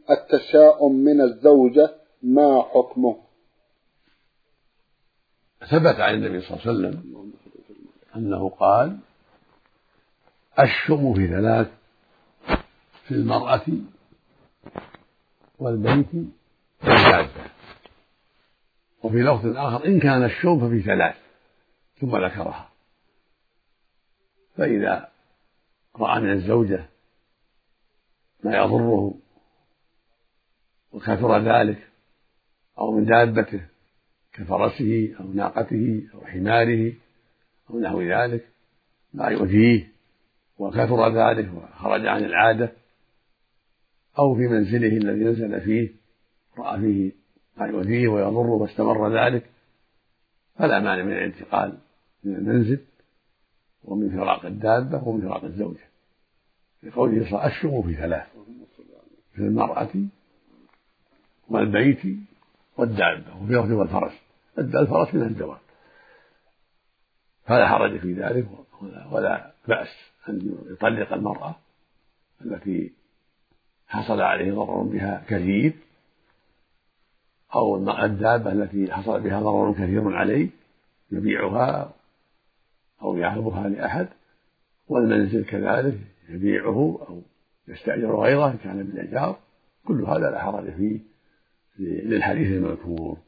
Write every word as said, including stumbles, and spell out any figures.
التشاؤم من الزوجة ما حكمه؟ ثبت عن النبي صلى الله عليه وسلم أنه قال: الشؤم في ثلاث: في المرأة والبيت والدابة. وفي لفظ آخر: إن كان الشؤم ففي ثلاث، ثم ذكرها. فإذا رأى من الزوجة ما يضره وكثر ذلك، أو من دابته كفرسه أو ناقته أو حماره أو نحو ذلك ما يؤذيه وكثر ذلك وخرج عن العادة، أو في منزله الذي نزل فيه رأى فيه ما يؤذيه ويضره واستمر ذلك، فلا مانع من الانتقال من المنزل ومن فراق الدابة ومن فراق الزوجة، لقوله صلى الله عليه وسلم: الشؤم في ثلاث: في المرأة والبيت والدابة. وفي لفظ والفرس. الفرس من الدواب، فلا حرج في ذلك ولا بأس أن يطلق المرأة التي حصل عليه ضرر بها كثير، أو الدابة التي حصل بها ضرر كثير عليه يبيعها أو يعرضها لأحد، والمنزل كذلك يبيعه أو يستأجر غيره كان بالإيجار. كل هذا لا حرج فيه للحديث المذكور.